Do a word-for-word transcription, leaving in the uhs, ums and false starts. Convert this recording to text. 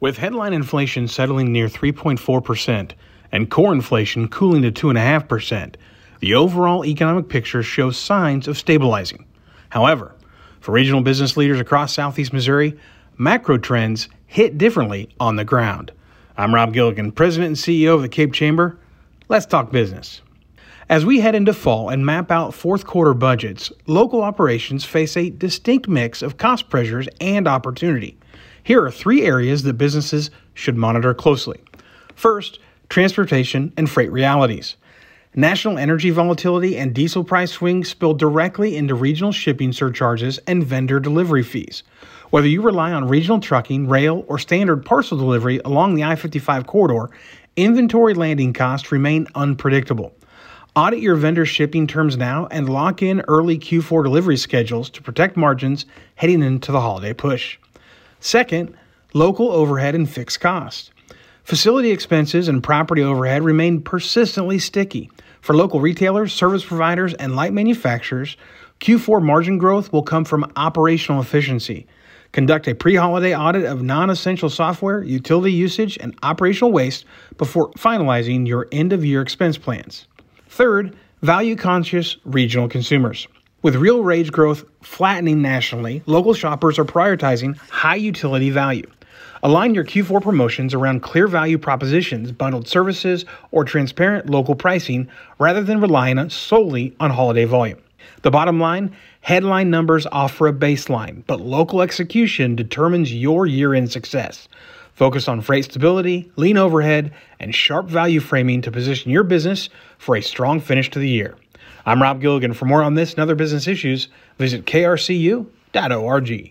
With headline inflation settling near three point four percent and core inflation cooling to two point five percent, the overall economic picture shows signs of stabilizing. However, for regional business leaders across Southeast Missouri, macro trends hit differently on the ground. I'm Rob Gilligan, President and C E O of the Cape Chamber. Let's talk business. As we head into fall and map out fourth quarter budgets, local operations face a distinct mix of cost pressures and opportunity. Here are three areas that businesses should monitor closely. First, transportation and freight realities. National energy volatility and diesel price swings spill directly into regional shipping surcharges and vendor delivery fees. Whether you rely on regional trucking, rail, or standard parcel delivery along the I fifty-five corridor, inventory landing costs remain unpredictable. Audit your vendor shipping terms now and lock in early Q four delivery schedules to protect margins heading into the holiday push. Second, local overhead and fixed costs. Facility expenses and property overhead remain persistently sticky. For local retailers, service providers, and light manufacturers, Q four margin growth will come from operational efficiency. Conduct a pre-holiday audit of non-essential software, utility usage, and operational waste before finalizing your end-of-year expense plans. Third, value-conscious regional consumers. With real wage growth flattening nationally, local shoppers are prioritizing high-utility value. Align your Q four promotions around clear value propositions, bundled services, or transparent local pricing rather than relying solely on holiday volume. The bottom line, headline numbers offer a baseline, but local execution determines your year-end success. Focus on freight stability, lean overhead, and sharp value framing to position your business for a strong finish to the year. I'm Rob Gilligan. For more on this and other business issues, visit K R C U dot org.